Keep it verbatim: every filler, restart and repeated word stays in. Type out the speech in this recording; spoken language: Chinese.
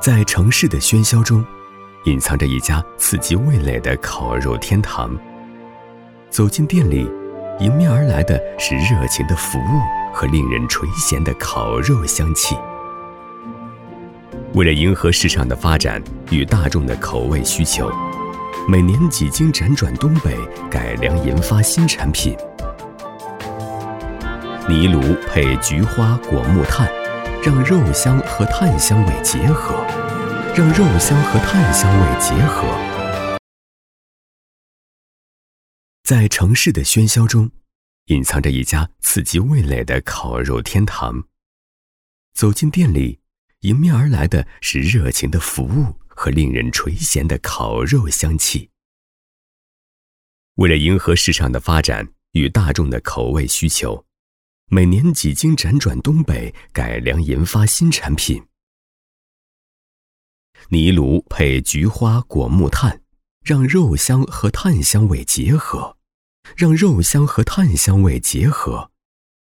在城市的喧嚣中，隐藏着一家刺激味蕾的烤肉天堂。走进店里，迎面而来的是热情的服务和令人垂涎的烤肉香气。为了迎合市场的发展与大众的口味需求，每年几经辗转东北，改良研发新产品。泥炉配菊花果木炭，让肉香和炭香味结合，让肉香和炭香味结合。在城市的喧嚣中，隐藏着一家刺激味蕾的烤肉天堂。走进店里，迎面而来的是热情的服务和令人垂涎的烤肉香气。为了迎合市场的发展与大众的口味需求，每年几经辗转东北，改良研发新产品。泥炉配菊花果木炭，让肉香和炭香味结合，让肉香和炭香味结合。